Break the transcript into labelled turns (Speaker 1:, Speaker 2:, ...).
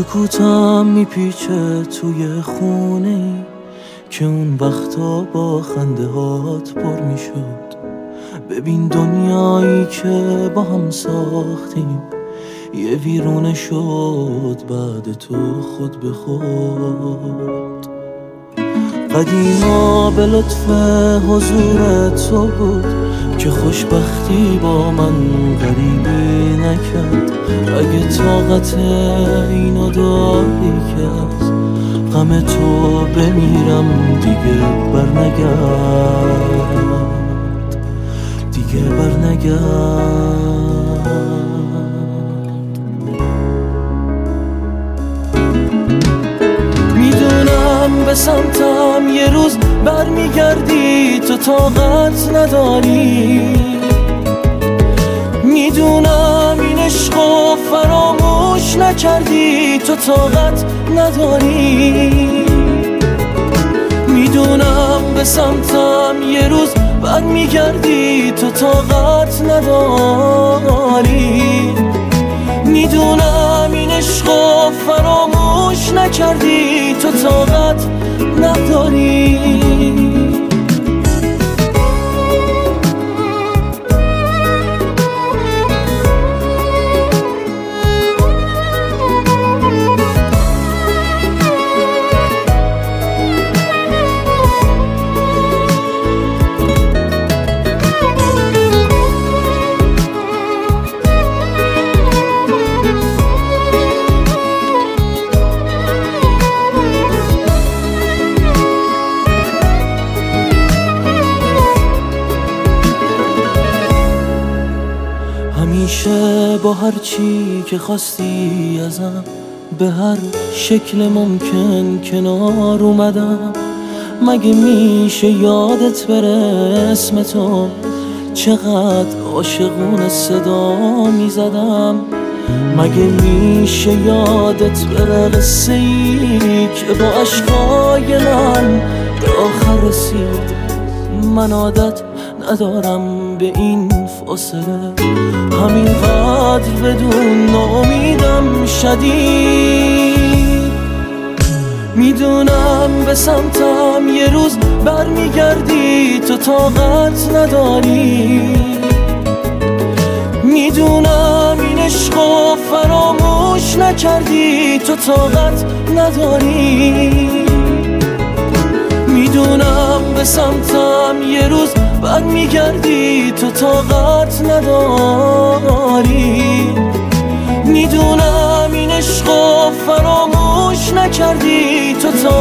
Speaker 1: سکوتم میپیچه توی خونه ای که اون وقتا با خنده هات پر میشد. ببین دنیایی که با هم ساختیم یه ویرونه شد بعد تو خود به خود. قدیما به لطف حضور تو بود که خوشبختی با من غریبی نکرد. اگه طاقت اینو داری که از غم تو بمیرم دیگه برنگرد، دیگه برنگرد. میدونم به سمتم یه روز برمیگردی، تو طاقت نداری. میدونم این عشقو فراموش نکردی، تو طاقت نداری. میدونم به سمتم یه روز برمیگردی، تو طاقت نداری. میدونم این عشقو فراموش نکردی، تو طاقت نداری. همیشه با هر چی که خواستی ازم به هر شکل ممکن کنار اومدم. مگه میشه یادت بره اسم تو، چقدر عاشقونه صدا میزدم. مگه میشه یادت بره قصه ای که با عشقای من به آخر رسید. من عادت ندارم به این فاصله، همینقدر بدون ناامیدم شدید. میدونم به سمتم یه روز برمیگردی، تو طاقت نداری. میدونم این عشقو فراموش نکردی، تو طاقت نداری. میدونم به سمتم یه روز برمیگردی، تو طاقت نداری. میدونم این عشقو فراموش نکردی، تو